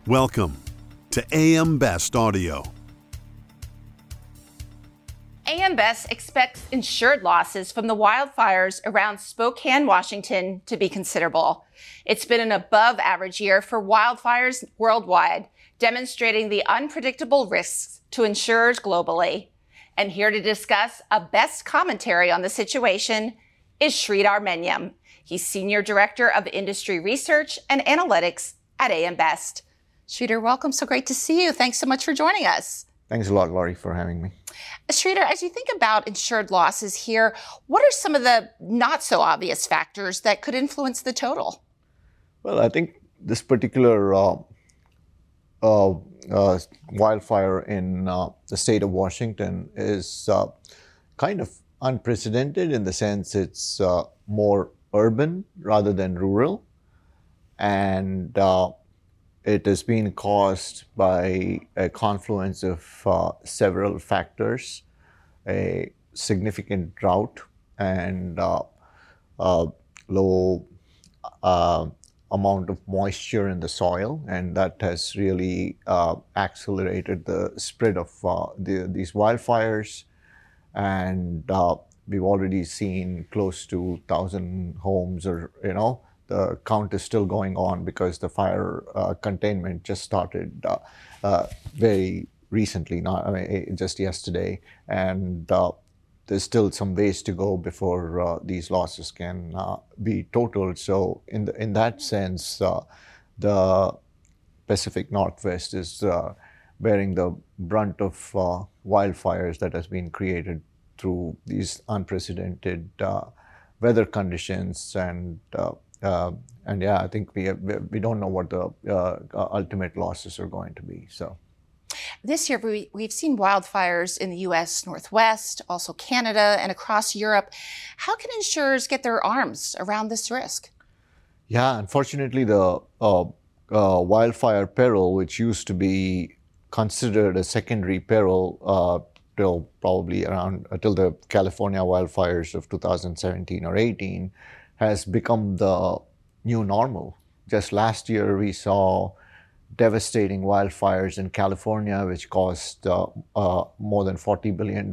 Welcome to AM Best Audio. AM Best expects insured losses from the wildfires around Spokane, Washington to be considerable. It's been an above-average year for wildfires worldwide, demonstrating the unpredictable risks to insurers globally. And here to discuss a best commentary on the situation is Sridhar Menyam. He's Senior Director of Industry Research and Analytics at AM Best. Sridhar, welcome. So great to see you. Thanks so much for joining us. Thanks a lot, Laurie, for having me. Sridhar, as you think about insured losses here, what are some of the not so obvious factors that could influence the total? Well, I think this particular wildfire in the state of Washington is kind of unprecedented in the sense it's more urban rather than rural. And it has been caused by a confluence of several factors, a significant drought and low amount of moisture in the soil, and that has really accelerated the spread of these wildfires. And we've already seen close to 1,000 homes, or the count is still going on because the fire containment just started very recently, just yesterday, and there's still some ways to go before these losses can be totaled. So in that sense, the Pacific Northwest is bearing the brunt of wildfires that has been created through these unprecedented weather conditions. And yeah, I think we don't know what the ultimate losses are going to be. So this year, we've seen wildfires in the U.S. Northwest, also Canada, and across Europe. How can insurers get their arms around this risk? Yeah, unfortunately, the wildfire peril, which used to be considered a secondary peril till the California wildfires of 2017 or 18, has become the new normal. Just last year, we saw devastating wildfires in California, which caused more than $40 billion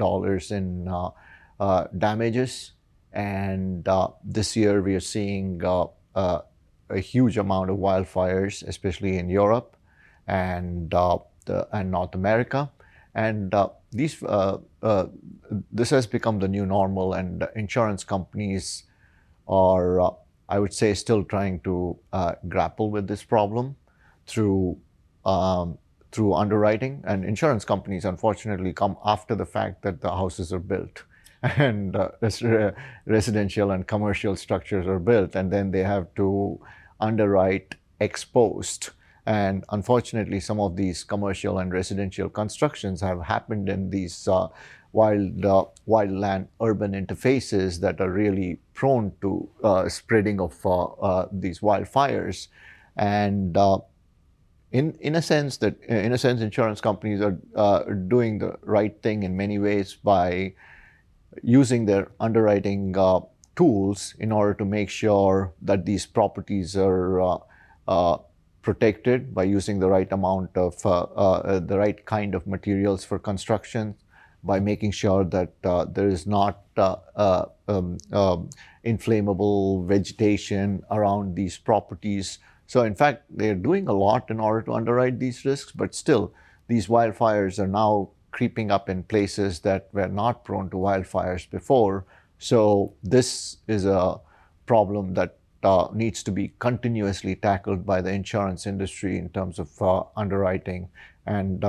in damages. And this year, we are seeing a huge amount of wildfires, especially in Europe and North America. And this has become the new normal, and insurance companies are, I would say, still trying to grapple with this problem through underwriting. And insurance companies, unfortunately, come after the fact that the houses are built and residential and commercial structures are built, and then they have to underwrite ex post. And unfortunately, some of these commercial and residential constructions have happened in these wildland urban interfaces that are really prone to spreading of these wildfires. And in a sense, insurance companies are doing the right thing in many ways by using their underwriting tools in order to make sure that these properties are protected by using the right amount of the right kind of materials for construction, by making sure that there is not inflammable vegetation around these properties. So in fact, they're doing a lot in order to underwrite these risks, but still, these wildfires are now creeping up in places that were not prone to wildfires before. So this is a problem that needs to be continuously tackled by the insurance industry in terms of underwriting. And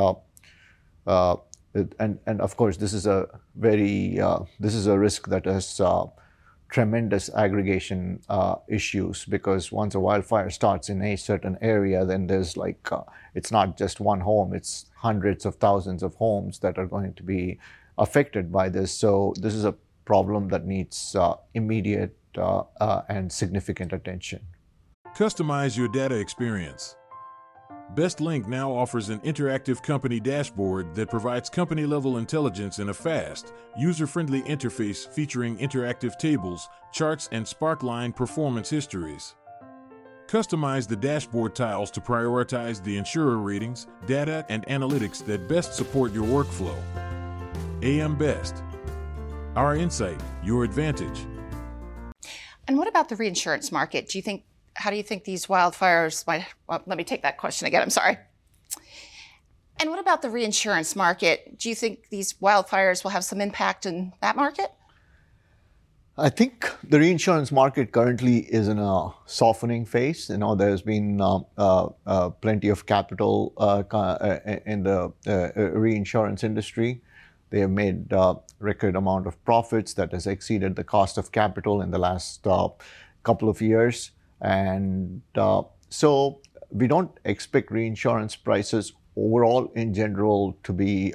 of course, this is a risk that has tremendous aggregation issues, because once a wildfire starts in a certain area, then there's it's not just one home, it's hundreds of thousands of homes that are going to be affected by this. So this is a problem that needs immediate and significant attention. Customize your data experience. BestLink now offers an interactive company dashboard that provides company-level intelligence in a fast, user-friendly interface featuring interactive tables, charts, and Sparkline performance histories. Customize the dashboard tiles to prioritize the insurer ratings, data, and analytics that best support your workflow. AM Best. Our insight, your advantage. And what about the reinsurance market? How do you think these wildfires might, let me take that question again, I'm sorry. And what about the reinsurance market? Do you think these wildfires will have some impact in that market? I think the reinsurance market currently is in a softening phase. There's been plenty of capital in the reinsurance industry. They have made record amount of profits that has exceeded the cost of capital in the last couple of years. And so we don't expect reinsurance prices overall in general to be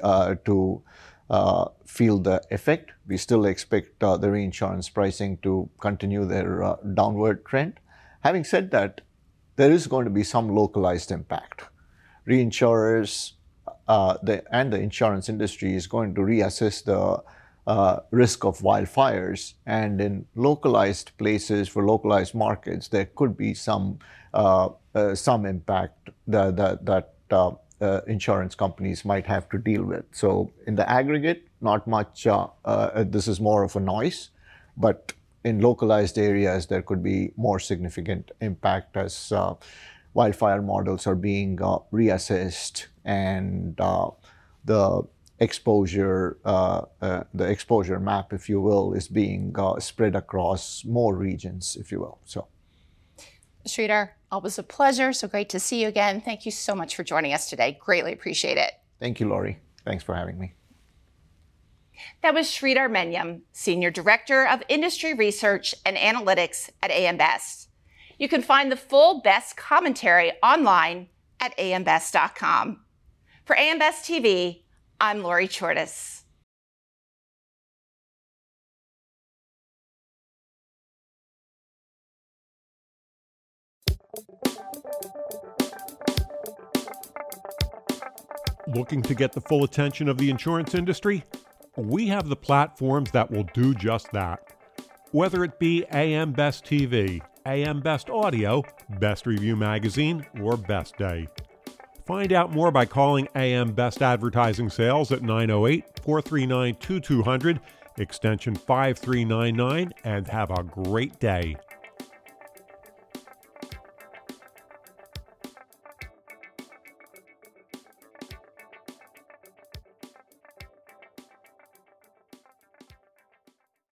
feel the effect. We still expect the reinsurance pricing to continue their downward trend. Having said that, there is going to be some localized impact. Reinsurers and the insurance industry is going to reassess the risk of wildfires, and in localized places for localized markets, there could be some impact that insurance companies might have to deal with. So in the aggregate, not much, this is more of a noise, but in localized areas, there could be more significant impact as wildfire models are being reassessed, and the exposure map, if you will, is being spread across more regions, if you will. So, Sridhar, always a pleasure. So great to see you again. Thank you so much for joining us today. Greatly appreciate it. Thank you, Lori. Thanks for having me. That was Sridhar Menyam, Senior Director of Industry Research and Analytics at AM Best. You can find the full Best commentary online at ambest.com. For AM Best TV, I'm Lori Chordas. Looking to get the full attention of the insurance industry? We have the platforms that will do just that. Whether it be AM Best TV, AM Best Audio, Best Review Magazine, or Best Day. Find out more by calling AM Best Advertising Sales at 908-439-2200, extension 5399, and have a great day.